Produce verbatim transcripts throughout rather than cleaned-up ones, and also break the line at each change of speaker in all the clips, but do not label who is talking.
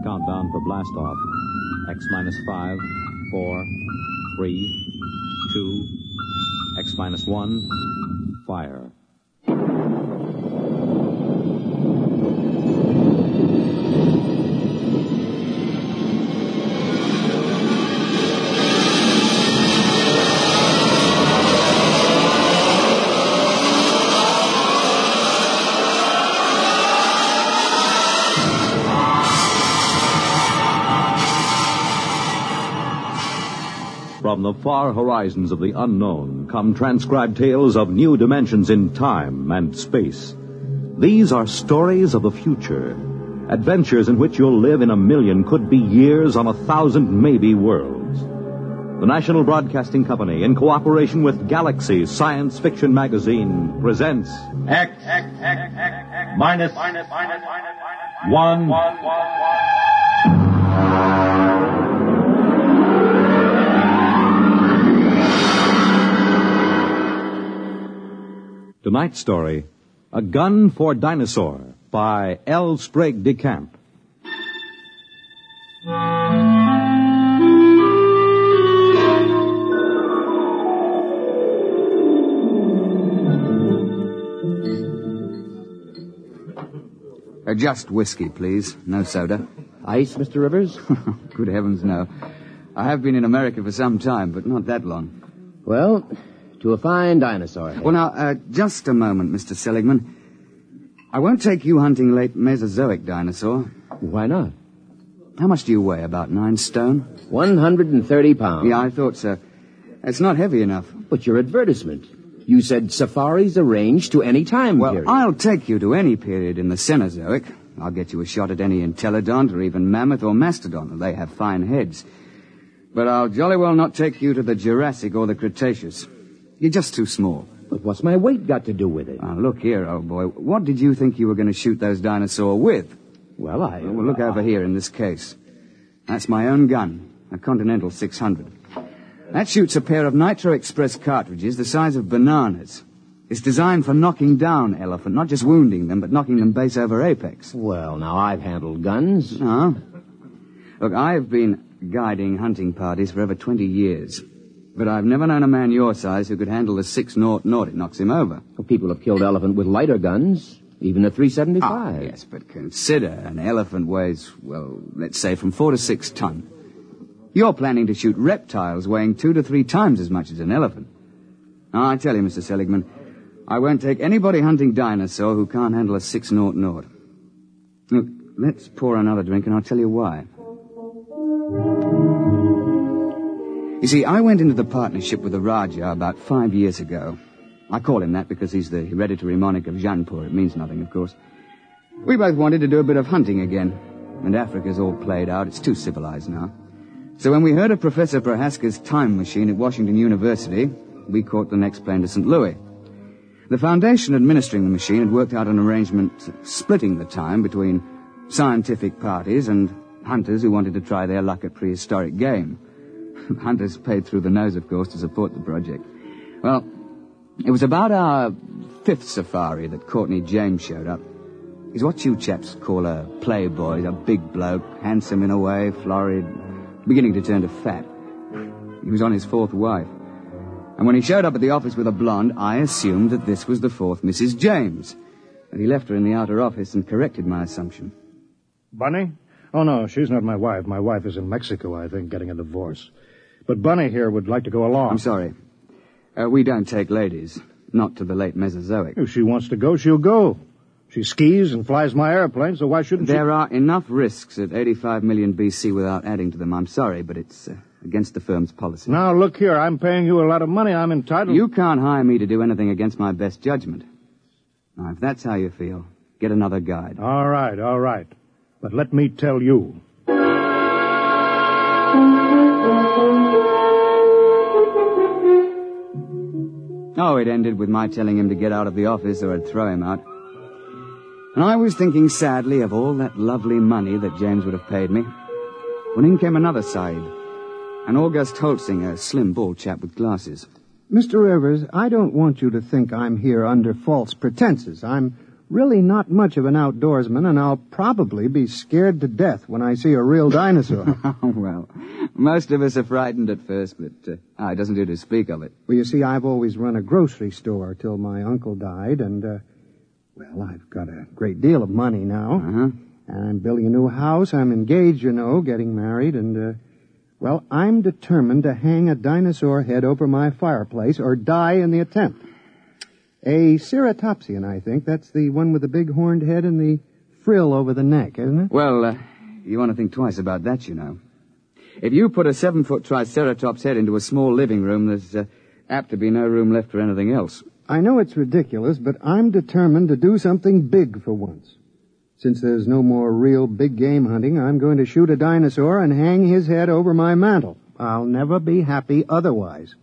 countdown for blast off. X minus five, four, three, two, X minus one, fire. From the far horizons of the unknown come transcribed tales of new dimensions in time and space. These are stories of the future, adventures in which you'll live in a million, could be years, on a thousand maybe worlds. The National Broadcasting Company, in cooperation with Galaxy Science Fiction Magazine, presents
X, X, X, X, X minus, minus, minus, minus, one, one, one, one.
Tonight's story, A Gun for Dinosaur, by L. Sprague de Camp.
Uh, just whiskey, please. No soda.
Ice, Mister Rivers?
Good heavens, no. I have been in America for some time, but not that long.
Well, to a fine dinosaur head.
Well, now, uh, just a moment, Mister Seligman. I won't take you hunting late Mesozoic dinosaur.
Why not?
How much do you weigh? About nine stone?
one hundred thirty pounds.
Yeah, I thought so. It's not heavy enough.
But your advertisement. You said safaris arranged to any time
well,
period.
Well, I'll take you to any period in the Cenozoic. I'll get you a shot at any entelodont or even mammoth or mastodon. They have fine heads. But I'll jolly well not take you to the Jurassic or the Cretaceous. You're just too small.
But what's my weight got to do with it?
Oh, look here, old boy. What did you think you were going to shoot those dinosaurs with?
Well, I...
Well, look over here in this case. That's my own gun, a Continental six hundred. That shoots a pair of Nitro Express cartridges the size of bananas. It's designed for knocking down elephant, not just wounding them, but knocking them base over apex.
Well, now, I've handled guns.
Oh? Look, I've been guiding hunting parties for over twenty years. But I've never known a man your size who could handle the six naught naught. It knocks him over.
Well, people have killed elephant with lighter guns, even a three seventy-five.
Ah, yes, but consider an elephant weighs, well, let's say from four to six ton. You're planning to shoot reptiles weighing two to three times as much as an elephant. Now, I tell you, Mister Seligman, I won't take anybody hunting dinosaur who can't handle a six naught naught. Look, let's pour another drink and I'll tell you why. You see, I went into the partnership with the Raja about five years ago. I call him that because he's the hereditary monarch of Jaipur. It means nothing, of course. We both wanted to do a bit of hunting again. And Africa's all played out. It's too civilized now. So when we heard of Professor Prohaska's time machine at Washington University, we caught the next plane to Saint Louis. The foundation administering the machine had worked out an arrangement splitting the time between scientific parties and hunters who wanted to try their luck at prehistoric game. Hunters paid through the nose, of course, to support the project. Well, it was about our fifth safari that Courtney James showed up. He's what you chaps call a playboy, a big bloke, handsome in a way, florid, beginning to turn to fat. He was on his fourth wife. And when he showed up at the office with a blonde, I assumed that this was the fourth Missus James. And he left her in the outer office and corrected my assumption.
Bunny? Oh, no, she's not my wife. My wife is in Mexico, I think, getting a divorce. But Bunny here would like to go along.
I'm sorry. Uh, we don't take ladies. Not to the late Mesozoic.
If she wants to go, she'll go. She skis and flies my airplane, so why shouldn't
there
she...
There are enough risks at eighty-five million B C without adding to them. I'm sorry, but it's uh, against the firm's policy.
Now, look here. I'm paying you a lot of money. I'm entitled...
You can't hire me to do anything against my best judgment. Now, if that's how you feel, get another guide.
All right, all right. But let me tell you...
Oh, it ended with my telling him to get out of the office or I'd throw him out. And I was thinking sadly of all that lovely money that James would have paid me. When in came another Said, an August Holtzing, a slim, bald chap with glasses.
Mister Rivers, I don't want you to think I'm here under false pretenses. I'm really not much of an outdoorsman, and I'll probably be scared to death when I see a real dinosaur.
Oh, well, most of us are frightened at first, but uh, oh, it doesn't do to speak of it.
Well, you see, I've always run a grocery store till my uncle died, and, uh, well, I've got a great deal of money now.
Uh-huh.
And I'm building a new house. I'm engaged, you know, getting married, and, uh, well, I'm determined to hang a dinosaur head over my fireplace or die in the attempt. A ceratopsian, I think. That's the one with the big horned head and the frill over the neck, isn't it?
Well, uh, you want to think twice about that, you know. If you put a seven-foot Triceratops head into a small living room, there's uh, apt to be no room left for anything else.
I know it's ridiculous, but I'm determined to do something big for once. Since there's no more real big game hunting, I'm going to shoot a dinosaur and hang his head over my mantel. I'll never be happy otherwise.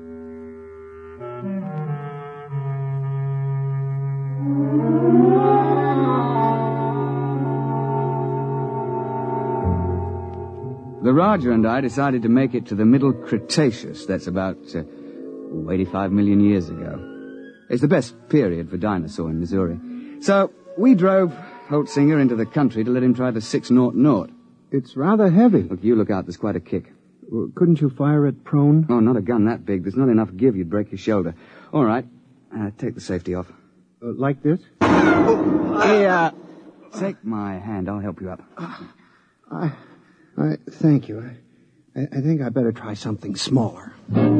The Raja and I decided to make it to the Middle Cretaceous. That's about uh, eighty-five million years ago. It's the best period for dinosaur in Missouri. So we drove Holtzinger into the country to let him try the six naught naught.
It's rather heavy.
Look, you look out. There's quite a kick.
Well, couldn't you fire it prone?
Oh, not a gun that big. There's not enough give. You'd break your shoulder. All right. Uh, take the safety off.
Uh, like this?
Yeah. Take my hand. I'll help you up.
I, I, thank you. I, I think I better try something smaller.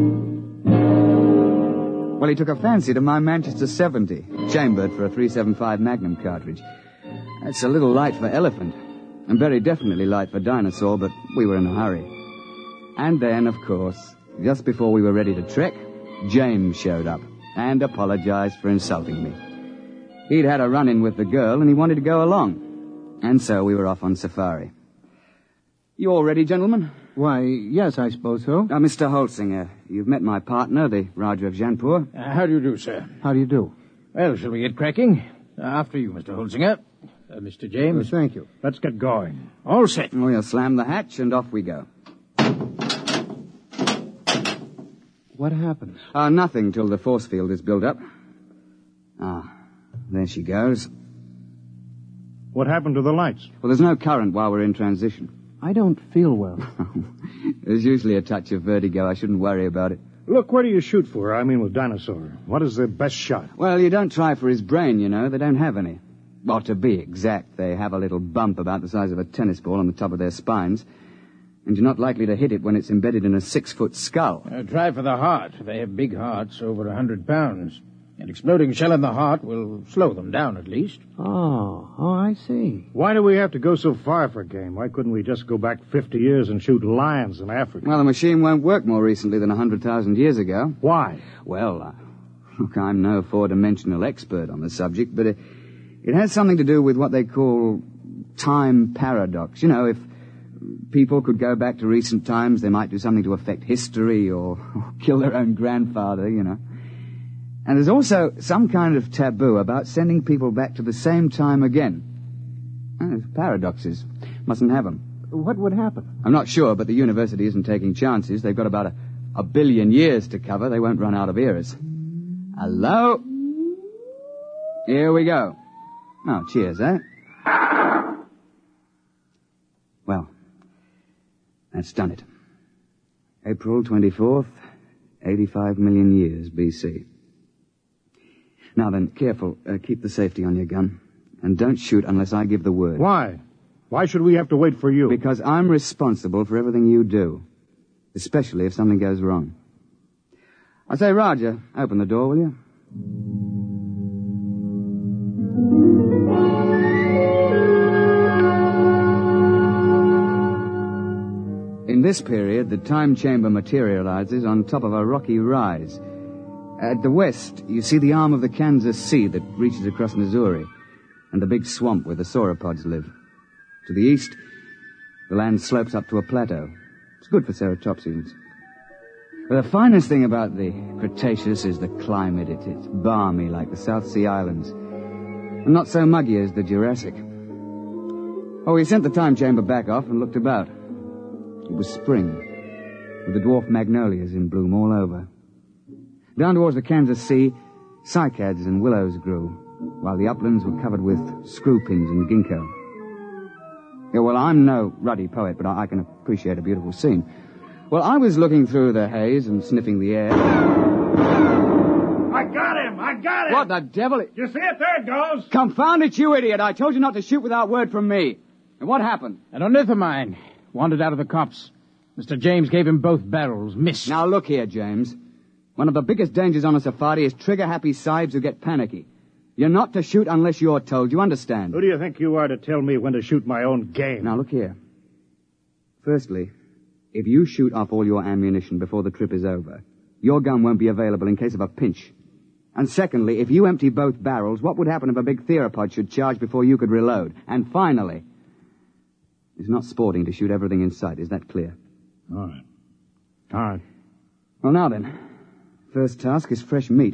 Well, he took a fancy to my Manchester seventy, chambered for a three seventy-five Magnum cartridge. That's a little light for elephant, and very definitely light for dinosaur, but we were in a hurry. And then, of course, just before we were ready to trek, James showed up and apologized for insulting me. He'd had a run-in with the girl, and he wanted to go along. And so we were off on safari. You all ready, gentlemen?
Why, yes, I suppose so.
Now, Mister Holtzinger, you've met my partner, the Raja of Jainpur.
Uh, how do you do, sir?
How do you do?
Well, shall we get cracking? Uh, after you, Mister Holtzinger. Uh, Mister James.
Uh, thank you.
Let's get going. All set.
We'll slam the hatch, and off we go.
What happens?
Uh, nothing till the force field is built up. Ah, there she goes.
What happened to the lights?
Well, there's no current while we're in transition.
I don't feel well.
There's usually a touch of vertigo. I shouldn't worry about it.
Look, where do you shoot for? I mean, with dinosaur. What is the best shot?
Well, you don't try for his brain, you know. They don't have any. Well, to be exact, they have a little bump about the size of a tennis ball on the top of their spines. And you're not likely to hit it when it's embedded in a six-foot skull.
Uh, try for the heart. They have big hearts, over a hundred pounds. An exploding shell in the heart will slow them down, at least.
Oh, oh, I see.
Why do we have to go so far for game? Why couldn't we just go back fifty years and shoot lions in Africa?
Well, the machine won't work more recently than a hundred thousand years ago.
Why?
Well, uh, look, I'm no four-dimensional expert on the subject, but it, it has something to do with what they call time paradox. You know, if people could go back to recent times, they might do something to affect history or, or kill their own grandfather, you know. And there's also some kind of taboo about sending people back to the same time again. Oh, paradoxes. Mustn't have them.
What would happen?
I'm not sure, but the university isn't taking chances. They've got about a, a billion years to cover. They won't run out of eras. Hello? Here we go. Oh, cheers, eh? Well, that's done it. April twenty-fourth, eighty-five million years B C. Now then, careful. Uh, keep the safety on your gun. And don't shoot unless I give the word.
Why? Why should we have to wait for you?
Because I'm responsible for everything you do. Especially if something goes wrong. I say, Roger, open the door, will you? In this period, the time chamber materializes on top of a rocky rise. At the west, you see the arm of the Kansas Sea that reaches across Missouri, and the big swamp where the sauropods live. To the east, the land slopes up to a plateau. It's good for ceratopsians. But the finest thing about the Cretaceous is the climate. It, it's balmy like the South Sea Islands, and not so muggy as the Jurassic. Oh, we sent the time chamber back off and looked about. It was spring, with the dwarf magnolias in bloom all over. Down towards the Kansas Sea, cycads and willows grew, while the uplands were covered with screw pins and ginkgo. Yeah, well, I'm no ruddy poet, but I, I can appreciate a beautiful scene. Well, I was looking through the haze and sniffing the air.
I got him! I got him!
What the devil?
You see it? There it goes!
Confound it, you idiot! I told you not to shoot without word from me. And what happened?
An unearth of mine wandered out of the copse. Mister James gave him both barrels. Missed.
Now, look here, James. One of the biggest dangers on a safari is trigger-happy sahibs who get panicky. You're not to shoot unless you're told. You understand?
Who do you think you are to tell me when to shoot my own game?
Now, look here. Firstly, if you shoot off all your ammunition before the trip is over, your gun won't be available in case of a pinch. And secondly, if you empty both barrels, what would happen if a big theropod should charge before you could reload? And finally, it's not sporting to shoot everything in sight. Is that clear?
All right. All right.
Well, now then. First task is fresh meat.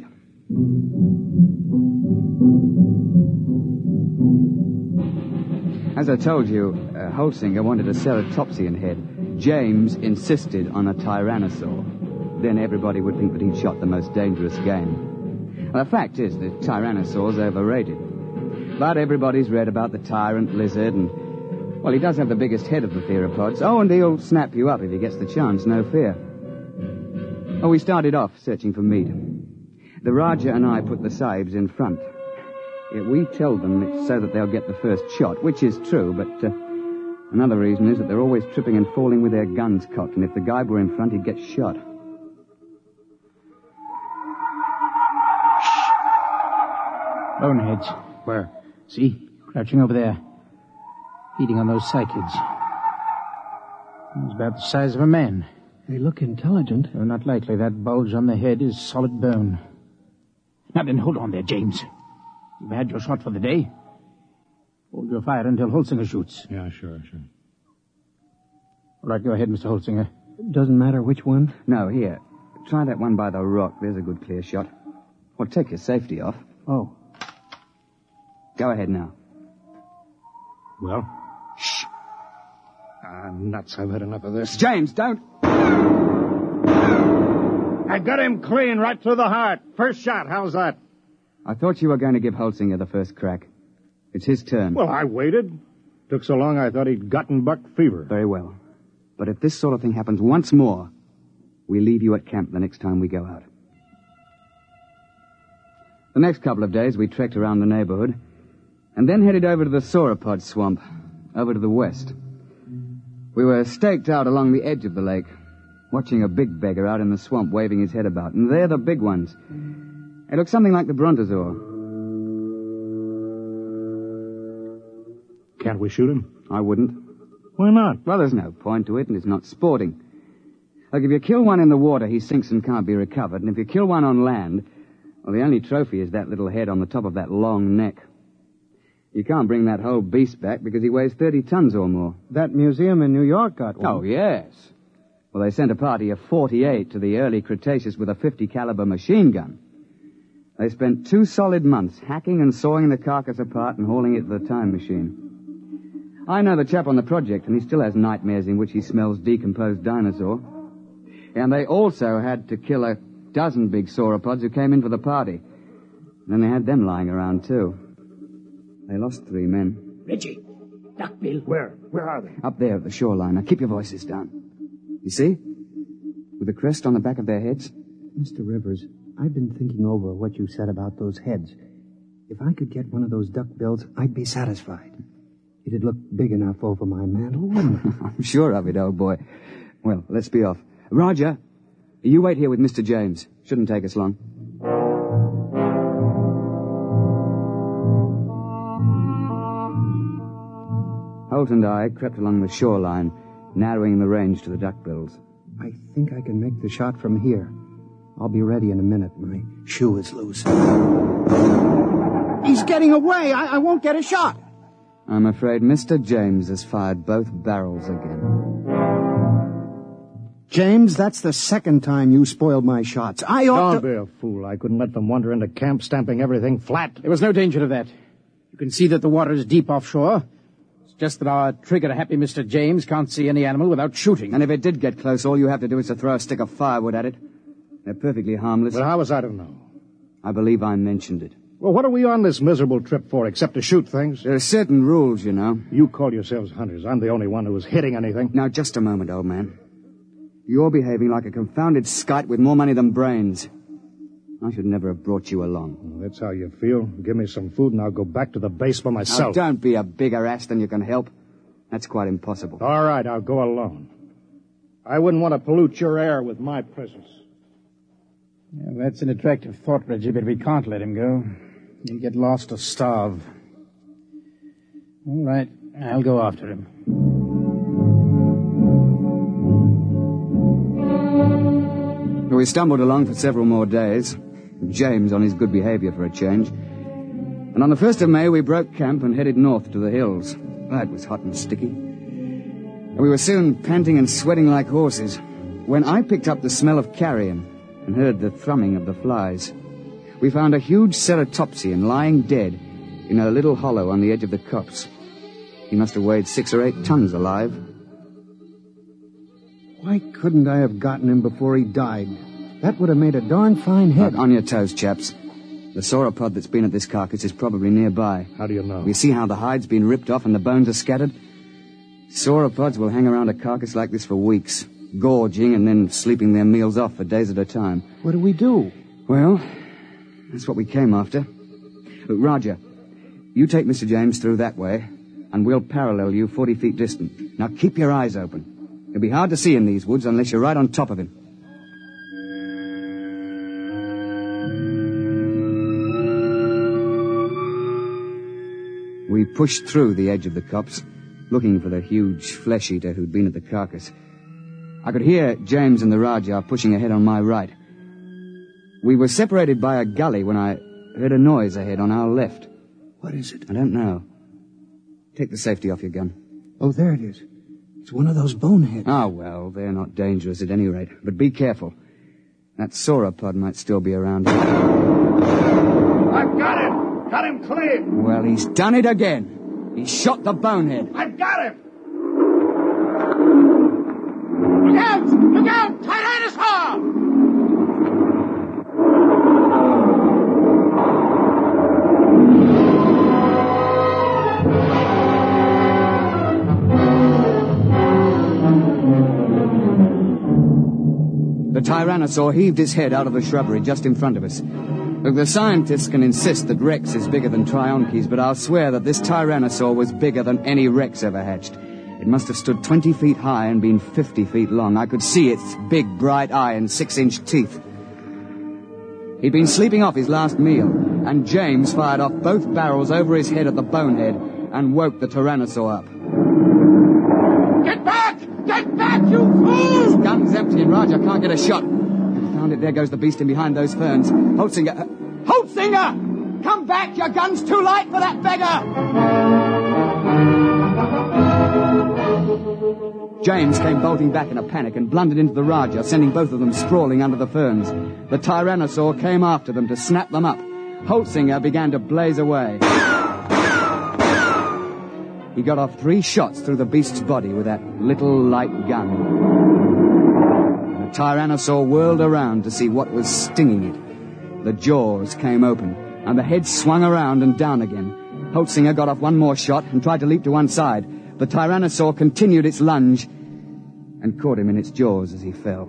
As I told you, uh, Holsinger wanted a ceratopsian head. James insisted on a tyrannosaur. Then everybody would think that he'd shot the most dangerous game. Well, the fact is that tyrannosaur's overrated. But everybody's read about the tyrant lizard, and, well, he does have the biggest head of the theropods. Oh, and he'll snap you up if he gets the chance, no fear. Oh, we started off searching for meat. The Raja and I put the sahibs in front. Yeah, we tell them it's so that they'll get the first shot, which is true, but uh, another reason is that they're always tripping and falling with their guns cocked, and if the guide were in front, he'd get shot.
Boneheads.
Where?
See? Crouching over there. Feeding on those cycads. He's about the size of a man.
They look intelligent.
Oh, not likely. That bulge on the head is solid bone. Now then, hold on there, James. You've had your shot for the day. Hold your fire until Holsinger shoots.
Yeah, sure, sure.
All right, go ahead, Mister Holsinger.
Doesn't matter which one.
No, here. Try that one by the rock. There's a good clear shot. Well, take your safety off.
Oh.
Go ahead now.
Well? Shh. Ah, nuts. I've had enough of this.
James, don't...
I got him clean right through the heart. First shot. How's that?
I thought you were going to give Holsinger the first crack. It's his turn.
Well, I waited. Took so long I thought he'd gotten buck fever.
Very well. But if this sort of thing happens once more, we leave you at camp the next time we go out. The next couple of days, we trekked around the neighborhood and then headed over to the sauropod swamp, over to the west. We were staked out along the edge of the lake, watching a big beggar out in the swamp waving his head about. And they're the big ones. They look something like the brontosaur.
Can't we shoot him?
I wouldn't.
Why not?
Well, there's no point to it, and it's not sporting. Like, if you kill one in the water, he sinks and can't be recovered. And if you kill one on land, well, the only trophy is that little head on the top of that long neck. You can't bring that whole beast back because he weighs thirty tons or more.
That museum in New York got one.
Oh, yes. Well, they sent a party of forty-eight to the early Cretaceous with a fifty caliber machine gun. They spent two solid months hacking and sawing the carcass apart and hauling it to the time machine. I know the chap on the project, and he still has nightmares in which he smells decomposed dinosaur. And they also had to kill a dozen big sauropods who came in for the party. And then they had them lying around, too. They lost three men.
Reggie, Duckbill.
Where? Where are they?
Up there at the shoreline. Now, keep your voices down. You see? With the crest on the back of their heads.
Mister Rivers, I've been thinking over what you said about those heads. If I could get one of those duckbills, I'd be satisfied. It'd look big enough over my mantle, wouldn't it?
I'm sure of it, old boy. Well, let's be off. Roger, you wait here with Mister James. Shouldn't take us long. Holt and I crept along the shoreline, narrowing the range to the duckbills.
I think I can make the shot from here. I'll be ready in a minute. My shoe is loose. He's getting away. I, I won't get a shot.
I'm afraid Mister James has fired both barrels again.
James, that's the second time you spoiled my shots. I ought
Don't
to...
be a fool. I couldn't let them wander into camp, stamping everything flat.
There was no danger of that. You can see that the water is deep offshore. It's just that our trigger-happy Mister James can't see any animal without shooting.
And if it did get close, all you have to do is to throw a stick of firewood at it. They're perfectly harmless.
Well, how was I to know?
I believe I mentioned it.
Well, what are we on this miserable trip for, except to shoot things?
There are certain rules, you know.
You call yourselves hunters. I'm the only one who was hitting anything.
Now, just a moment, old man. You're behaving like a confounded skite with more money than brains. I should never have brought you along.
Well, that's how you feel. Give me some food and I'll go back to the base by
Now,
myself.
don't be a bigger ass than you can help. That's quite impossible.
All right, I'll go alone. I wouldn't want to pollute your air with my presence.
Yeah, that's an attractive thought, Reggie, but we can't let him go. He'll get lost or starve. All right, I'll go after him.
We stumbled along for several more days, James on his good behavior for a change. And on the first of May, we broke camp and headed north to the hills. Oh, it was hot and sticky. And we were soon panting and sweating like horses when I picked up the smell of carrion and heard the thrumming of the flies. We found a huge ceratopsian lying dead in a little hollow on the edge of the copse. He must have weighed six or eight tons alive.
Why couldn't I have gotten him before he died? That would have made a darn fine head.
Look, on your toes, chaps. The sauropod that's been at this carcass is probably nearby.
How do you know?
You see how the hide's been ripped off and the bones are scattered? Sauropods will hang around a carcass like this for weeks, gorging and then sleeping their meals off for days at a time.
What do we do?
Well, that's what we came after. Look, Roger, you take Mister James through that way, and we'll parallel you forty feet distant. Now keep your eyes open. It'll be hard to see in these woods unless you're right on top of him. We pushed through the edge of the copse, looking for the huge flesh-eater who'd been at the carcass. I could hear James and the Rajah pushing ahead on my right. We were separated by a gully when I heard a noise ahead on our left.
What is it?
I don't know. Take the safety off your gun.
Oh, there it is. It's one of those boneheads.
Ah, well, they're not dangerous at any rate. But be careful. That sauropod might still be around here.
I've got him! Got him clean!
Well, he's done it again. He shot the bonehead.
I've got him!
Look out! Look out! Tyrannosaur!
The Tyrannosaur heaved his head out of the shrubbery just in front of us. Look, the scientists can insist that Rex is bigger than Trionches, but I'll swear that this Tyrannosaur was bigger than any Rex ever hatched. It must have stood twenty feet high and been fifty feet long. I could see its big, bright eye and six-inch teeth. He'd been sleeping off his last meal, and James fired off both barrels over his head at the bonehead and woke the Tyrannosaur up.
Get back! Get back, you fool!
His gun's empty and Roger can't get a shot. Found it, there goes the beast in behind those ferns. Holtzinger! Uh, Holtzinger! Come back, your gun's too light for that beggar! James came bolting back in a panic and blundered into the Rajah, sending both of them sprawling under the ferns. The Tyrannosaur came after them to snap them up. Holtzinger began to blaze away. He got off three shots through the beast's body with that little light gun. The Tyrannosaur whirled around to see what was stinging it. The jaws came open, and the head swung around and down again. Holtzinger got off one more shot and tried to leap to one side. The Tyrannosaur continued its lunge and caught him in its jaws as he fell.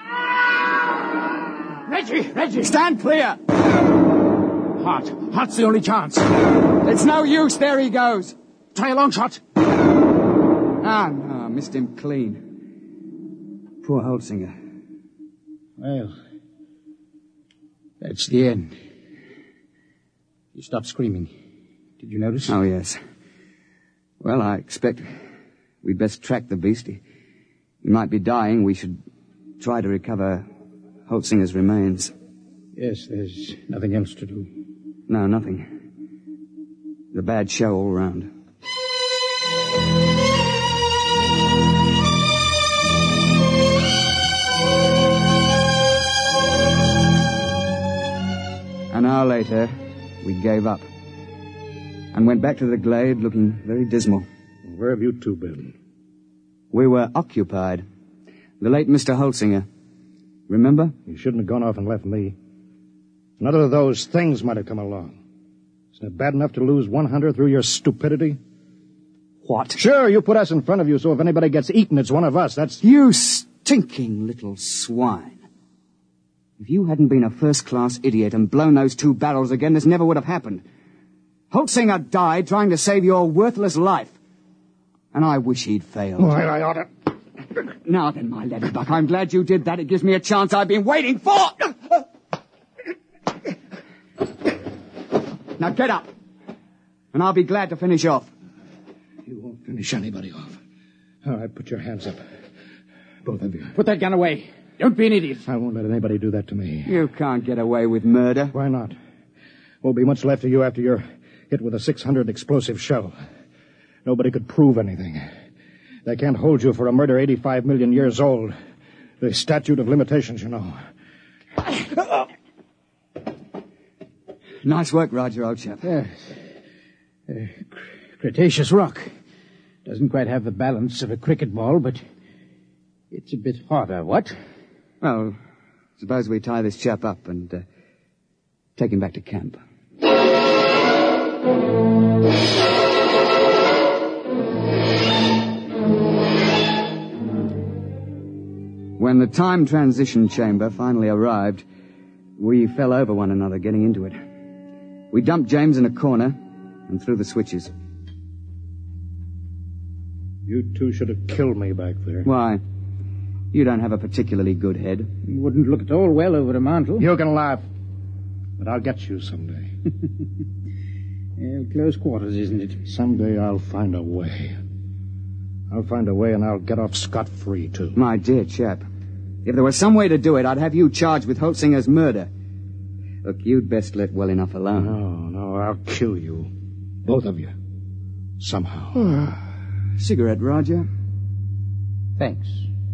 Reggie! Reggie!
Stand clear!
Hot. Hot's the only chance.
It's no use. There he goes.
Try a long shot.
Ah, no, I missed him clean. Poor Holtzinger.
Well, that's the end. You stopped screaming. Did you notice?
Oh, yes. Well, I expect we'd best track the beast. He, he might be dying. We should try to recover Holtzinger's remains.
Yes, there's nothing else to do.
No, nothing. It's a bad show all round. An hour later, we gave up and went back to the glade looking very dismal.
Where have you two been?
We were occupied. The late Mister Holtzinger. Remember?
You shouldn't have gone off and left me. Another of those things might have come along. Isn't it bad enough to lose one hunter through your stupidity?
What?
Sure, you put us in front of you, so if anybody gets eaten, it's one of us. That's...
You stinking little swine. If you hadn't been a first-class idiot and blown those two barrels again, this never would have happened. Holtzinger died trying to save your worthless life. And I wish he'd failed.
Oh, I, I ought to...
Now then, my laddybuck, I'm glad you did that. It gives me a chance I've been waiting for. Now get up. And I'll be glad to finish off.
You won't finish anybody off. All right, put your hands up. Both of you.
Put that gun away. Don't be an idiot.
I won't let anybody do that to me.
You can't get away with murder.
Why not? Won't be much left of you after you're hit with a six hundred explosive shell. Nobody could prove anything. They can't hold you for a murder eighty-five million years old. The statute of limitations, you know.
Nice work, Roger, old chap.
Yes. Uh, Cretaceous rock. Doesn't quite have the balance of a cricket ball, but it's a bit harder, what?
Well, suppose we tie this chap up and uh, take him back to camp. When the time transition chamber finally arrived, we fell over one another getting into it. We dumped James in a corner and threw the switches.
You two should have killed me back there.
Why? You don't have a particularly good head.
You wouldn't look at all well over a mantle.
You can laugh, but I'll get you someday.
Well, close quarters, isn't it?
Someday I'll find a way. I'll find a way and I'll get off scot-free, too.
My dear chap, if there was some way to do it, I'd have you charged with Holtzinger's murder. Look, you'd best let well enough alone.
No, no, I'll kill you. Both of you. Somehow.
Cigarette, Roger?
Thanks.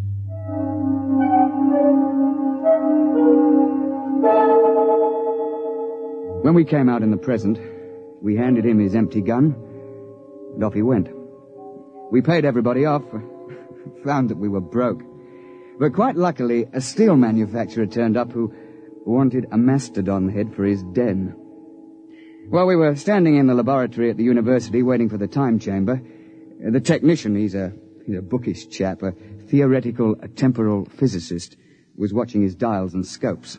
When we came out in the present, we handed him his empty gun, and off he went. We paid everybody off, found that we were broke. But quite luckily, a steel manufacturer turned up who wanted a mastodon head for his den. While we were standing in the laboratory at the university waiting for the time chamber, the technician, he's a, he's a bookish chap, a theoretical a temporal physicist, was watching his dials and scopes.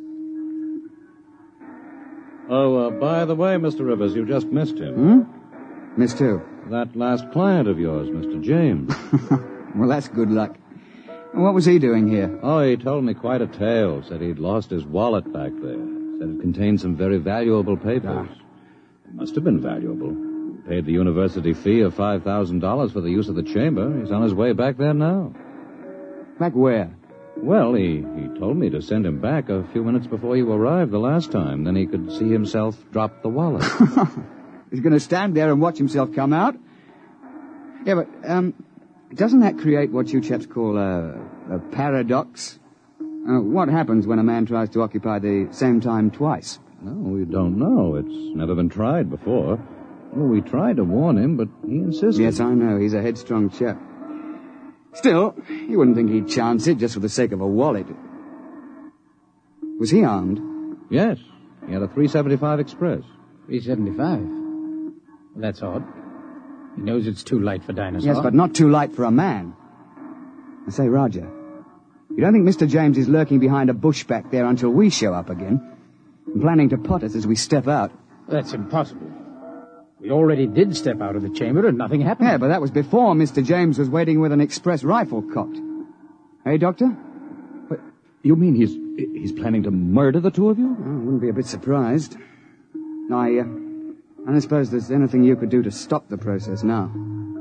Oh, uh, by the way, Mister Rivers, you just missed him.
Hmm? Missed who?
That last client of yours, Mister James.
Well, that's good luck. What was he doing here?
Oh, he told me quite a tale. Said he'd lost his wallet back there. Said it contained some very valuable papers. Ah. It must have been valuable. He paid the university fee of five thousand dollars for the use of the chamber. He's on his way back there now.
Back where?
Well, he, he told me to send him back a few minutes before you arrived the last time. Then he could see himself drop the wallet.
He's going to stand there and watch himself come out? Yeah, but, um... doesn't that create what you chaps call a, a paradox? Uh, what happens when a man tries to occupy the same time twice?
No, we don't know. It's never been tried before. Well, we tried to warn him, but he insisted.
Yes, I know. He's a headstrong chap. Still, you wouldn't think he'd chance it just for the sake of a wallet. Was he armed?
Yes. He had a three seventy-five Express.
three seventy-five? Well, that's odd. He knows it's too light for dinosaurs.
Yes, but not too light for a man. I say, Roger, you don't think Mister James is lurking behind a bush back there until we show up again? And planning to pot us as we step out?
That's impossible. We already did step out of the chamber and nothing happened.
Yeah, but that was before Mister James was waiting with an express rifle cocked. Hey, Doctor?
What, you mean he's he's planning to murder the two of you?
Oh, I wouldn't be a bit surprised. I, uh, I don't suppose there's anything you could do to stop the process now.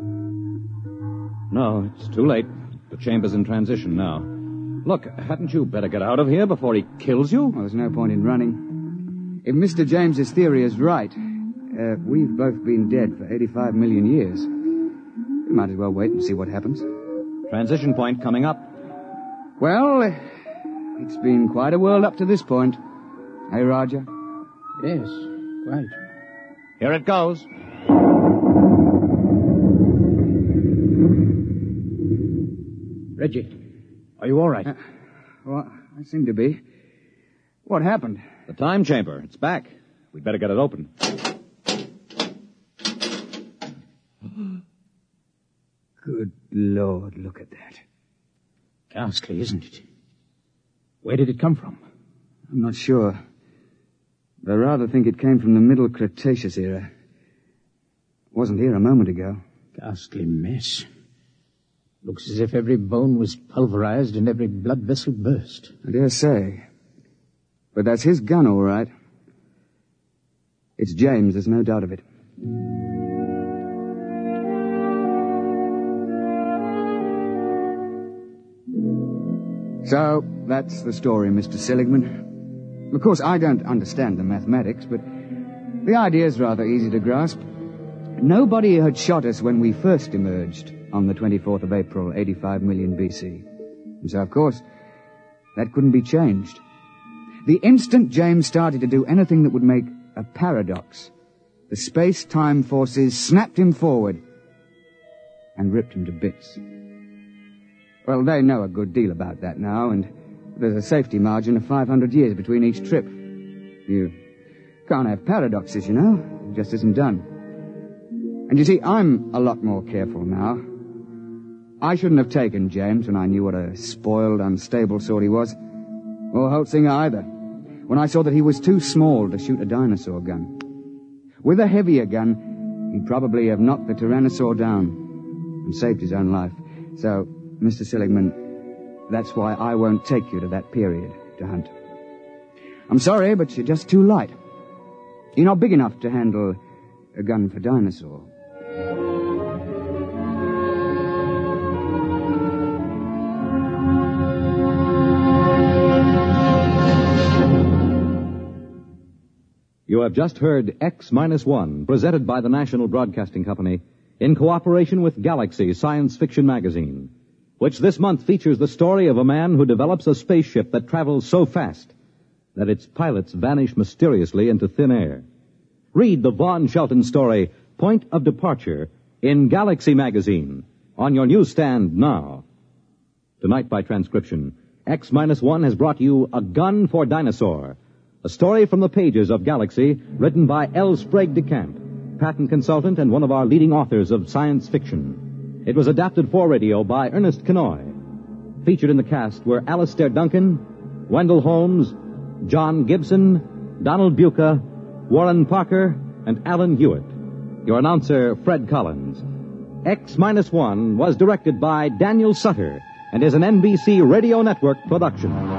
No, it's too late. The chamber's in transition now. Look, hadn't you better get out of here before he kills you?
Well, there's no point in running. If Mister James's theory is right, uh, we've both been dead for eighty-five million years. We might as well wait and see what happens.
Transition point coming up.
Well, it's been quite a world up to this point. Hey, Roger?
Yes, quite.
Here it goes.
Reggie, are you all right?
Uh, well, I seem to be. What happened?
The time chamber. It's back. We'd better get it open.
Good Lord, look at that.
Ghastly, isn't it? Where did it come from?
I'm not sure. But I rather think it came from the Middle Cretaceous era. It wasn't here a moment ago.
Ghastly mess. Looks as if every bone was pulverized and every blood vessel burst.
I dare say. But that's his gun, all right. It's James, there's no doubt of it. So, that's the story, Mister Seligman. Of course, I don't understand the mathematics, but the idea's rather easy to grasp. Nobody had shot us when we first emerged on the twenty-fourth of April, eighty-five million B C. And so, of course, that couldn't be changed. The instant James started to do anything that would make a paradox, the space-time forces snapped him forward and ripped him to bits. Well, they know a good deal about that now, and there's a safety margin of five hundred years between each trip. You can't have paradoxes, you know. It just isn't done. And you see, I'm a lot more careful now. I shouldn't have taken James when I knew what a spoiled, unstable sort he was. Or Holtzinger either. When I saw that he was too small to shoot a dinosaur gun. With a heavier gun, he'd probably have knocked the Tyrannosaur down and saved his own life. So, Mister Seligman, that's why I won't take you to that period to hunt. I'm sorry, but you're just too light. You're not big enough to handle a gun for dinosaur.
You have just heard X Minus One, presented by the National Broadcasting Company in cooperation with Galaxy Science Fiction Magazine, which this month features the story of a man who develops a spaceship that travels so fast that its pilots vanish mysteriously into thin air. Read the Vaughn Shelton story, Point of Departure, in Galaxy Magazine, on your newsstand now. Tonight, by transcription, X Minus One has brought you A Gun for Dinosaur, a story from the pages of Galaxy, written by L. Sprague de Camp, patent consultant and one of our leading authors of science fiction. It was adapted for radio by Ernest Kenoy. Featured in the cast were Alastair Duncan, Wendell Holmes, John Gibson, Donald Buca, Warren Parker, and Alan Hewitt. Your announcer, Fred Collins. X Minus One was directed by Daniel Sutter and is an N B C Radio Network production.